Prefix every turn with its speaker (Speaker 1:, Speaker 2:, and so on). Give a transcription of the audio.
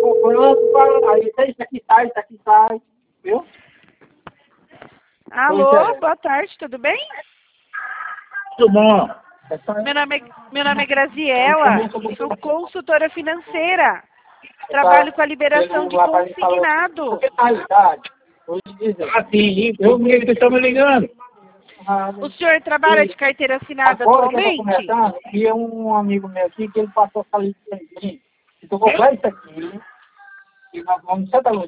Speaker 1: comprando, aí isso aqui sai, viu?
Speaker 2: Alô, boa tarde, tudo bem?
Speaker 1: Tudo bom.
Speaker 2: Meu nome é Graziela, sou consultora financeira. Trabalho com a liberação de consignado.
Speaker 1: Assim, eu mesmo que estou me ligando.
Speaker 2: O senhor trabalha de carteira assinada
Speaker 1: Agora que eu tô
Speaker 2: atualmente?
Speaker 1: começando, e é um amigo meu aqui que ele passou essa lista aí. Se tu comprar isso aqui, e nós vamos em Santa Luzia,